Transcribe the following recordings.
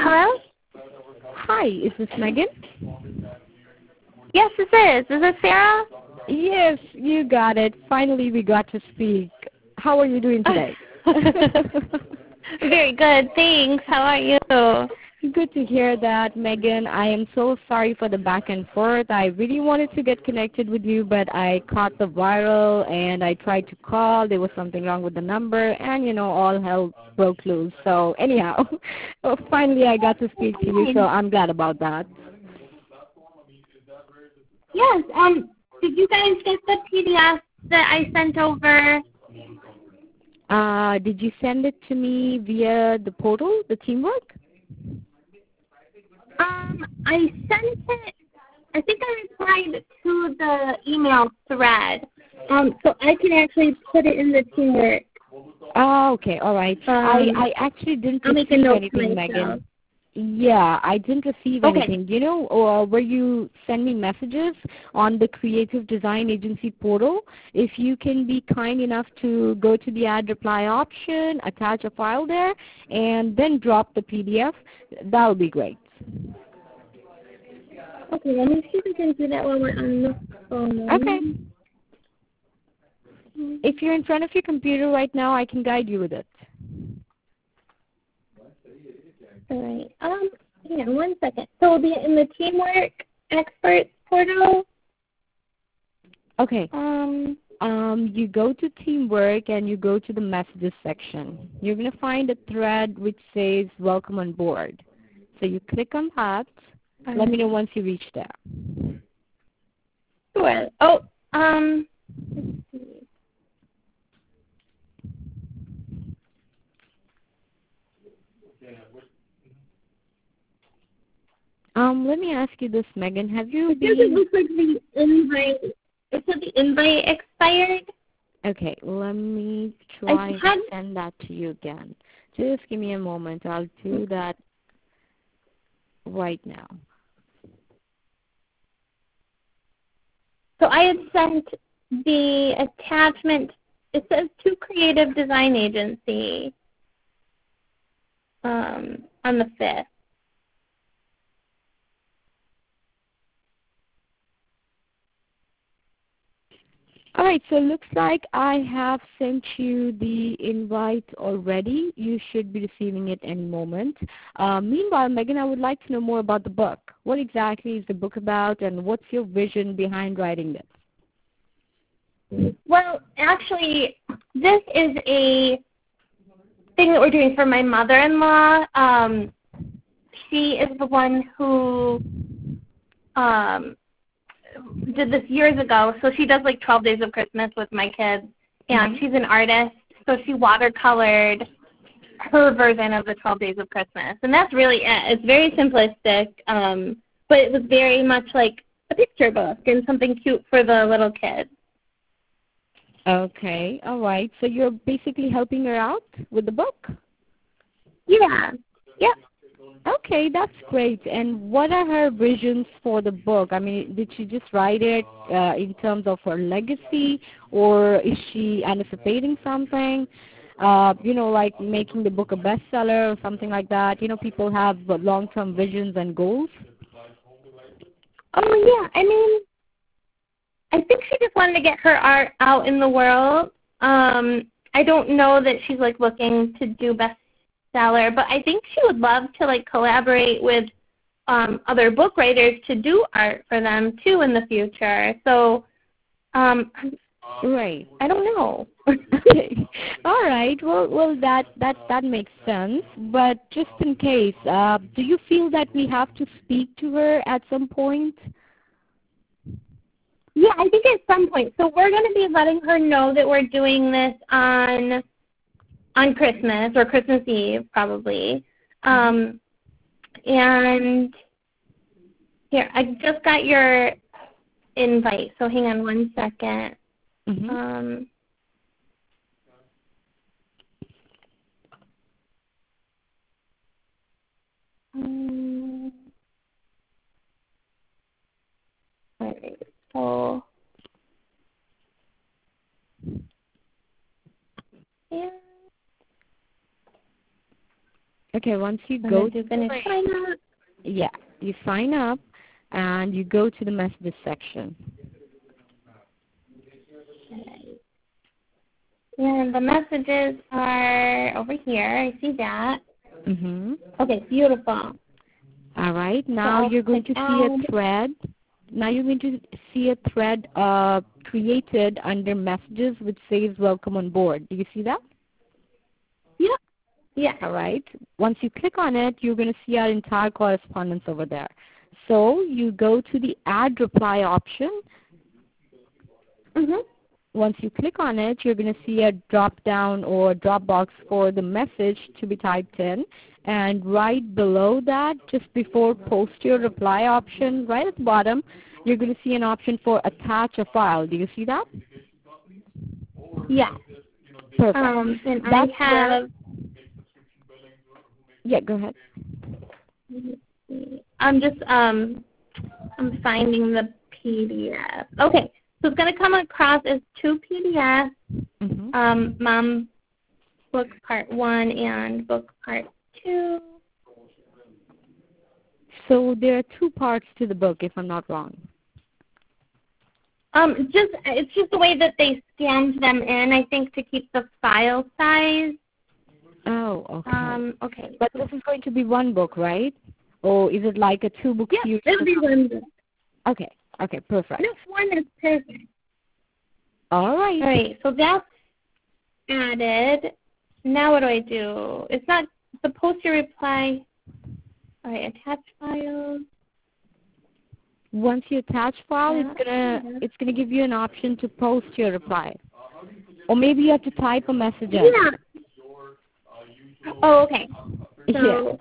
Hello? Hi, is this Megan? Yes, this is. Is this Sarah? Yes, you got it. Finally, we got to speak. How are you doing today? Very good, thanks. How are you? Good to hear that, Megan. I am so sorry for the back and forth. I really wanted to get connected with you, but I caught the viral, and I tried to call. There was something wrong with the number, and, all hell broke loose. So, anyhow, finally I got to speak to you, so I'm glad about that. Yes, did you guys get the PDF that I sent over? Did you send it to me via the portal, the Teamwork? I sent it, I think I replied to the email thread, so I can actually put it in the Teamwork. Oh, okay, all right. I actually didn't receive anything, Megan. Yeah, I didn't receive anything. Where you send me messages on the Creative Design Agency portal, if you can be kind enough to go to the add reply option, attach a file there, and then drop the PDF, that would be great. Okay, let me see if we can do that while we're on the phone. Okay. If you're in front of your computer right now, I can guide you with it. All right. Hang on 1 second. So we'll be in the Teamwork Experts portal. Okay. You go to Teamwork and you go to the Messages section. You're going to find a thread which says Welcome on Board. So you click on that. Let me know once you reach there. Sure. Oh, let's see. Let me ask you this, Megan. Have you It doesn't look like the invite. It said the invite expired. Okay, let me try to send that to you again. Just give me a moment. I'll do that right now. So I had sent the attachment. It says to Creative Design Agency on the 5th. All right, so it looks like I have sent you the invite already. You should be receiving it any moment. Meanwhile, Megan, I would like to know more about the book. What exactly is the book about, and what's your vision behind writing this? Well, actually, this is a thing that we're doing for my mother-in-law. She is the one who did this years ago. So she does like 12 Days of Christmas with my kids, and she's an artist. So she watercolored her version of the 12 Days of Christmas, and that's really it. It's very simplistic, but it was very much like a picture book and something cute for the little kids. Okay, all right. So you're basically helping her out with the book? Yeah. Yep. Okay, that's great. And what are her visions for the book? I mean, did she just write it in terms of her legacy, or is she anticipating something? Like making the book a bestseller or something like that. People have long-term visions and goals. Oh, yeah. I mean, I think she just wanted to get her art out in the world. I don't know that she's like looking to do bestseller, but I think she would love to like collaborate with other book writers to do art for them too in the future. So, right. I don't know. Okay. All right. Well, that makes sense. But just in case, do you feel that we have to speak to her at some point? Yeah, I think at some point. So we're going to be letting her know that we're doing this on Christmas or Christmas Eve probably. And here, I just got your invite. So hang on 1 second. All right. So, Okay, once you go to finish sign up. Yeah, you sign up and you go to the messages section. Okay. And the messages are over here. I see that. Okay, beautiful. All right, now you're going to see a thread. Now you're going to see a thread created under messages which says welcome on board. Do you see that? Yeah. Yeah. All right. Once you click on it, you're going to see our entire correspondence over there. So you go to the add reply option. Once you click on it, you're going to see a drop down or drop box for the message to be typed in. And right below that, just before post your reply option, right at the bottom, you're going to see an option for attach a file. Do you see that? Yeah. Perfect. And I have... Yeah, go ahead. I'm just I'm finding the PDF. Okay, so it's going to come across as 2 PDFs, Mom Book Part 1 and Book Part 2. So there are 2 parts to the book, if I'm not wrong. It's just the way that they scanned them in, I think, to keep the file size. Oh, okay. Okay. But this is going to be 1 book, right? Or is it like a 2-book series? Yeah, it'll be 1 book. Okay. Okay, perfect. No, 1 is perfect. All right. All right, so that's added. Now what do? It's not the post your reply. All right, attach files. Once you attach file, it's gonna give you an option to post your reply, or maybe you have to type a message in. Yeah. Oh, okay. So,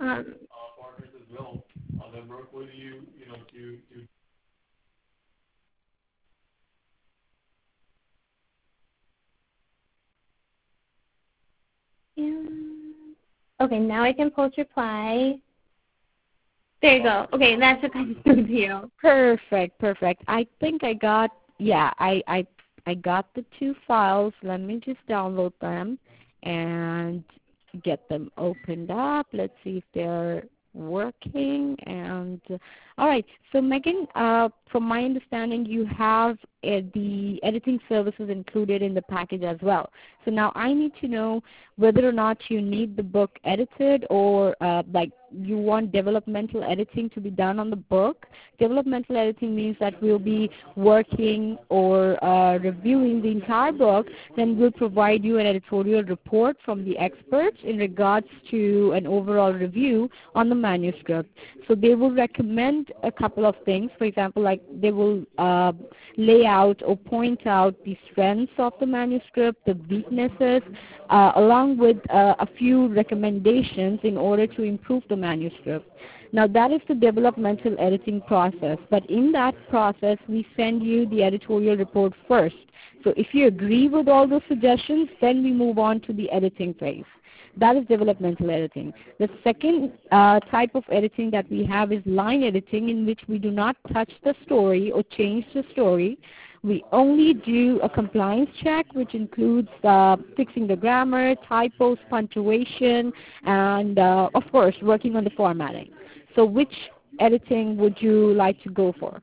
okay, now I can post reply. There you go. Okay, that should come through to you. Perfect, perfect. I think I got, I got the 2 files. Let me just download them and get them opened up. Let's see if they're working. And all right, so Megan, from my understanding, you have the editing services included in the package as well. So now I need to know whether or not you need the book edited, or like you want developmental editing to be done on the book. Developmental editing means that we'll be working or reviewing the entire book, then we'll provide you an editorial report from the experts in regards to an overall review on the manuscript. So they will recommend a couple of things. For example, like they will lay out or point out the strengths of the manuscript, the weaknesses, along with a few recommendations in order to improve the manuscript. Now that is the developmental editing process, but in that process we send you the editorial report first. So if you agree with all those suggestions, then we move on to the editing phase. That is developmental editing. The second type of editing that we have is line editing, in which we do not touch the story or change the story. We only do a compliance check, which includes fixing the grammar, typos, punctuation, and of course working on the formatting. So which editing would you like to go for?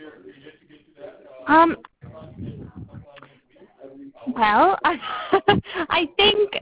Well, I think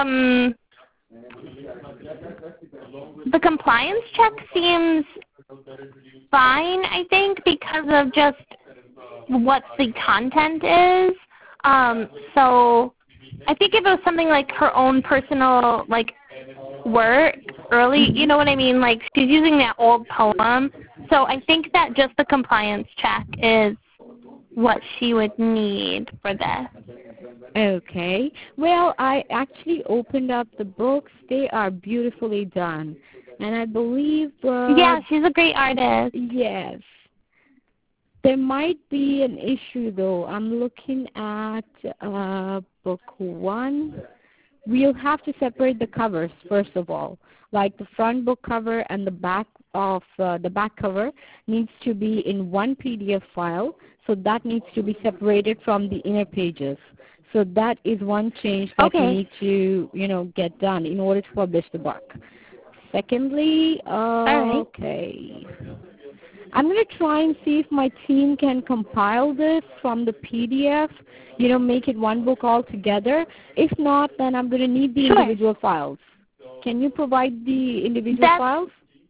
the compliance check seems fine, I think, because of just what the content is. So I think if it was something like her own personal, like, work early, you know what I mean? Like, she's using that old poem. So I think that just the compliance check is what she would need for this. Okay. Well, I actually opened up the books. They are beautifully done. And I believe... yeah, she's a great artist. Yes. There might be an issue, though. I'm looking at book 1. We'll have to separate the covers, first of all. Like the front book cover and the back of the back cover needs to be in one PDF file. So that needs to be separated from the inner pages. So that is one change that we need to, get done in order to publish the book. Secondly, okay. I'm going to try and see if my team can compile this from the PDF, make it one book altogether. If not, then I'm going to need the individual files. Can you provide the individual files?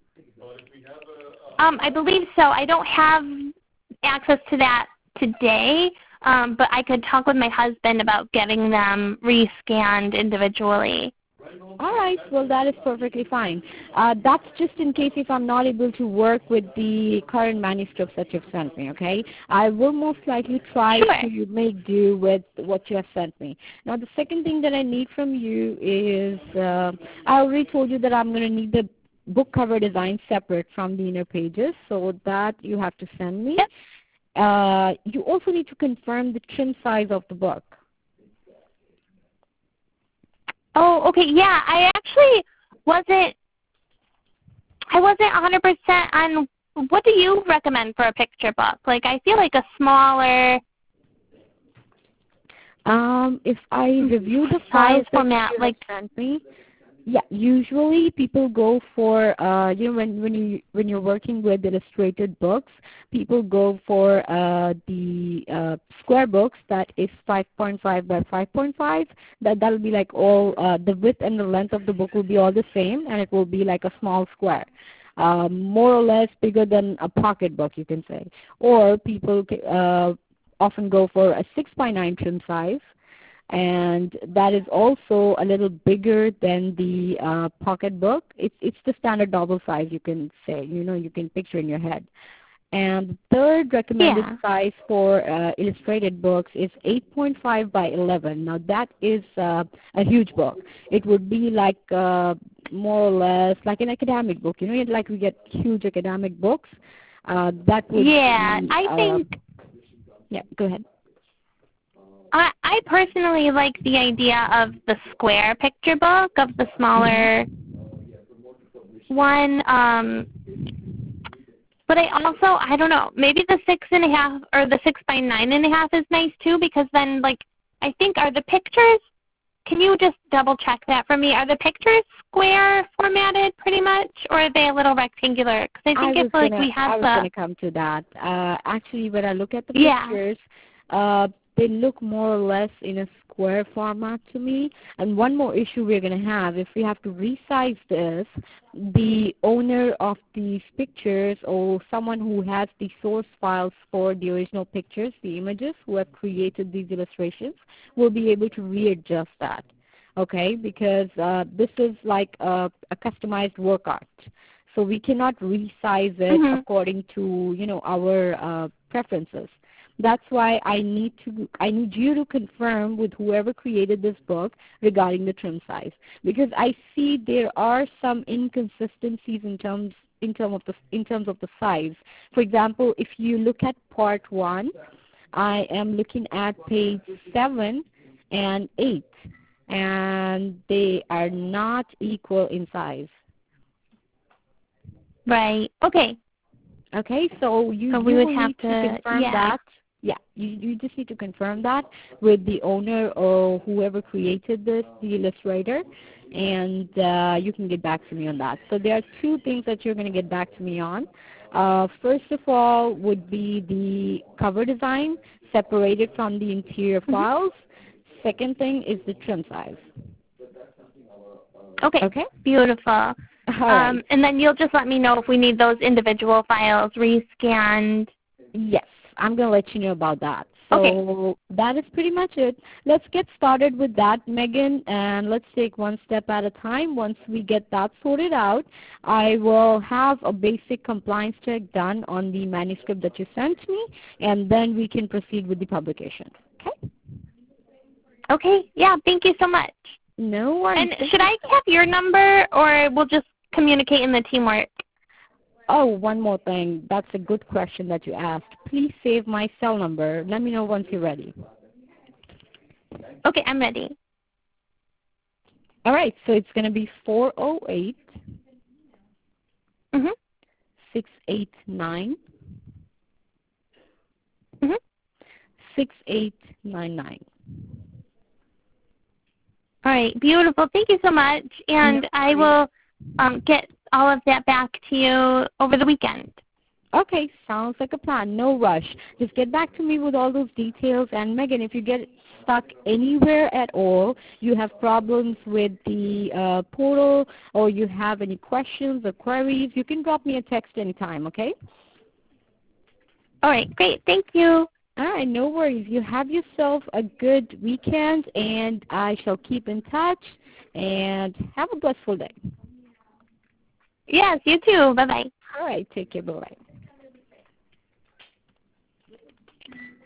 I believe so. I don't have access to that today, but I could talk with my husband about getting them rescanned individually. All right. Well, that is perfectly fine. That's just in case if I'm not able to work with the current manuscripts that you've sent me, okay? I will most likely try to make do with what you have sent me. Now, the second thing that I need from you is I already told you that I'm going to need the book cover design separate from the inner pages, so that you have to send me. Yep. You also need to confirm the trim size of the book. Oh, okay. Yeah, I actually wasn't 100% on what do you recommend for a picture book? Like, I feel like a smaller if I review the files format, that you have sent me, yeah, usually people go for when you're working with illustrated books, people go for the square books that is 5.5 by 5.5. That'll be like all the width and the length of the book will be all the same, and it will be like a small square. More or less bigger than a pocket book, you can say. Or people often go for a 6 by 9 trim size, and that is also a little bigger than the pocket book. It's the standard double size, you can say. You can picture in your head. And the third recommended size for illustrated books is 8.5 by 11. Now that is a huge book. It would be like more or less like an academic book. Like we get huge academic books. That would be, I think. Yeah, go ahead. I personally like the idea of the square picture book, of the smaller one. But I don't know, maybe the 6.5 or the 6 by 9.5 is nice too, because then, like, I think, are the pictures, can you just double check that for me? Are the pictures square formatted pretty much, or are they a little rectangular? Because I think I was going to come to that. Actually, when I look at the pictures, they look more or less in a square format to me. And one more issue we're going to have, if we have to resize this, the owner of these pictures or someone who has the source files for the original pictures, the images, who have created these illustrations, will be able to readjust that, okay? Because this is like a customized work art. So we cannot resize it according to, our preferences. That's why I need you to confirm with whoever created this book regarding the trim size, because I see there are some inconsistencies in terms of the size. For example, if you look at part 1, I am looking at page 7 and 8, and they are not equal in size. Right. Okay. Okay, so you would will have need to confirm that. Yeah, you just need to confirm that with the owner or whoever created this, the illustrator, and you can get back to me on that. So there are 2 things that you're going to get back to me on. First of all would be the cover design separated from the interior files. Second thing is the trim size. Okay. Beautiful. Right. And then you'll just let me know if we need those individual files rescanned. Yes, I'm going to let you know about that. So that is pretty much it. Let's get started with that, Megan, and let's take one step at a time. Once we get that sorted out, I will have a basic compliance check done on the manuscript that you sent me, and then we can proceed with the publication. Okay? Okay. Yeah, thank you so much. No worries. And should I have your number, or we'll just communicate in the teamwork? Oh, one more thing. That's a good question that you asked. Please save my cell number. Let me know once you're ready. Okay, I'm ready. All right, so it's going to be 408 689 6899. All right, beautiful. Thank you so much. And I will get all of that back to you over the weekend. Okay, sounds like a plan. No rush. Just get back to me with all those details. And Megan, if you get stuck anywhere at all, you have problems with the portal, or you have any questions or queries, you can drop me a text anytime, okay? All right, great. Thank you. All right, no worries. You have yourself a good weekend, and I shall keep in touch. And have a blissful day. Yes, you too. Bye-bye. All right, take care. Bye-bye.